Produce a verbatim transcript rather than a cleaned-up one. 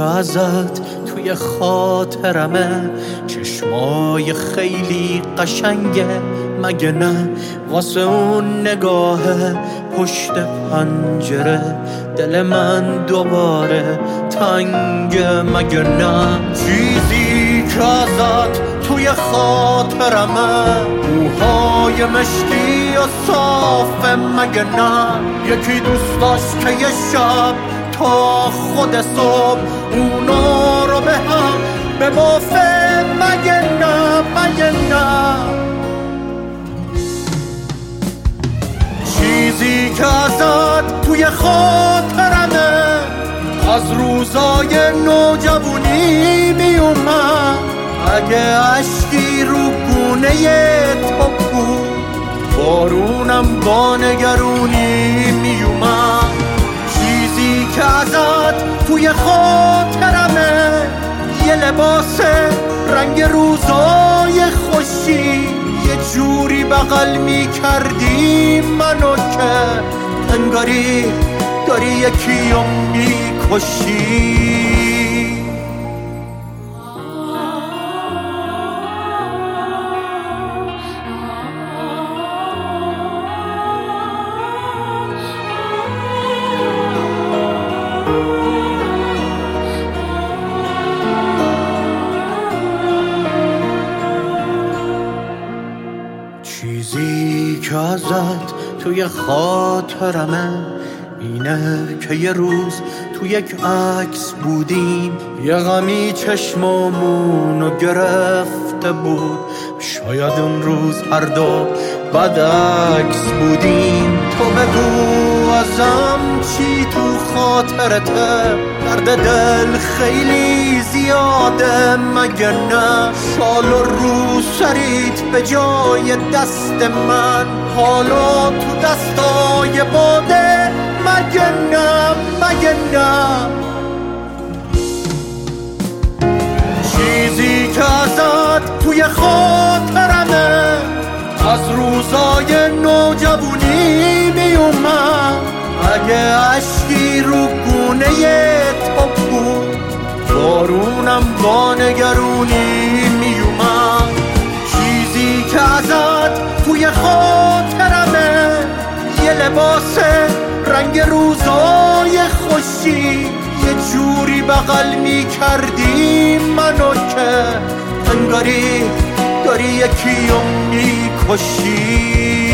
که ازت توی خاطرمه، چشمای خیلی قشنگه مگه نه؟ واسه اون نگاه پشت پنجره دل من دوباره تنگه مگه نه؟ چیزی که ازت توی خاطرمه، موهای مشکی و صافه مگه نه؟ یکی دوست داشت که یه شب تا خود صبح اونا رو به هم ببافه مگه نه؟ مگه نه؟ چیزی که ازت توی خاطرمه، از روزای نوجوانی می اومد، اگه عشقی رو گونه تو بود بارونم با نگرونی می اومد. چیزی که ازت توی خاطرمه، یه لباس رنگ روزای خوشی، یه جوری بغل می کردی منو که انگاری داری یکی رو می کشی. چیزی که ازت توی خاطرمه اینه که یه روز تو یک عکس بودیم، یه غمی چشمامونو گرفته بود، شاید اون روز هر دو بد عکس بودیم. تو بگو ازم چی تو خاطرته، درد دل خیلی زیاده مگه نه؟ شال و رو سریت به جای دست من، حالا تو دستای باده مگه نه؟ مگه نه؟ چیزی که ازت توی خاطرمه، از روزای نوجوانی می اومد، اگه عشقی رو گونه تو بود بارونم با نگرونی می اومد. چیزی که ازت توی خاطرمه، یه لباس رنگ روزای خوشی، یه جوری بغل می کردی منو که انگاری داری یکی رو می کشی.